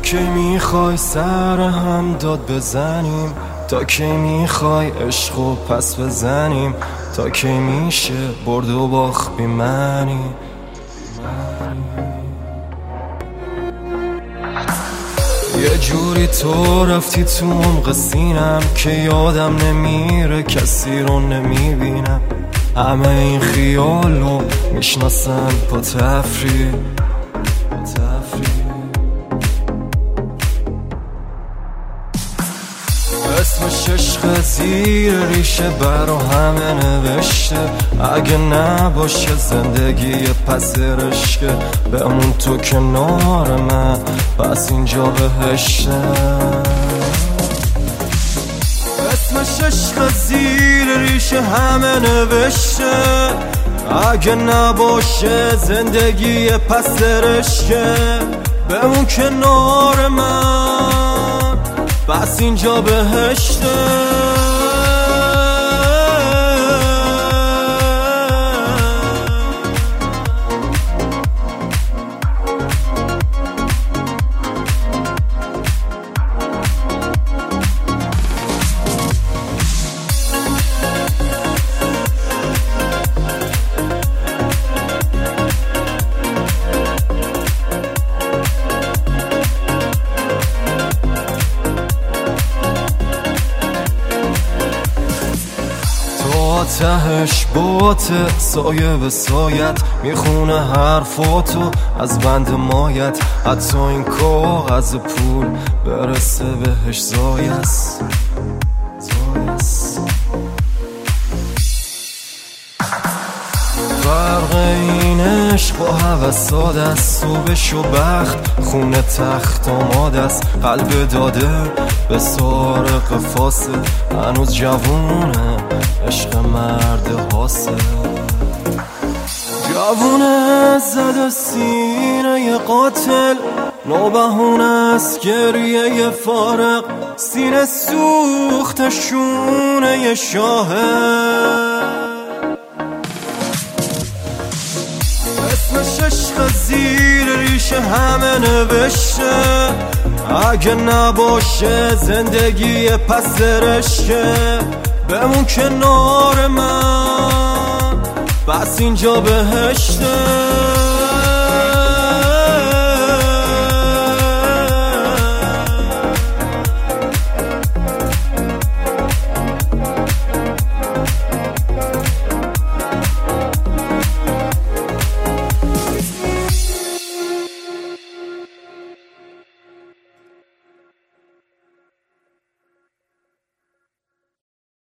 کی میخوای سر هم داد بزنیم؟ تا کی میخوای عشقو پس بزنیم؟ تا کی میشه برد و باخت بی معنی؟ یه جوری تو رفتی تو عمق سینم که یادم نمیره، کسی رو نمیبینم. همه این خیالو میشناسن با تفریح. اسمش عشق زیر ریشه برا همه نوشته. اگه نباشه زندگی پس رشته، بمون تو کنار من پس اینجا بهشته. اسمش عشق زیر ریشه همه نوشته. اگه نباشه زندگی پس رشته، بمون کنار من بس اینجا بهشته. تهش باته سایه به سایت میخونه حرفاتو از بند مایت. حتی این کاغذ پول برسه بهش زایست. فرق این عشق با هوساد است. صبحش و بخت خونه تخت آماده است. قلب داده به سارق فاسد هنوز جوونه. عشق مرد حاسد جوونه زده سینه قاتل. نوبهونه است گریه فارق. سینه سوخت شونه شاهد. اسمش عشق زیر ریشه همه نوشته. اگه نباشه زندگی پس رشته، بمون کنار من بس اینجا بهشته.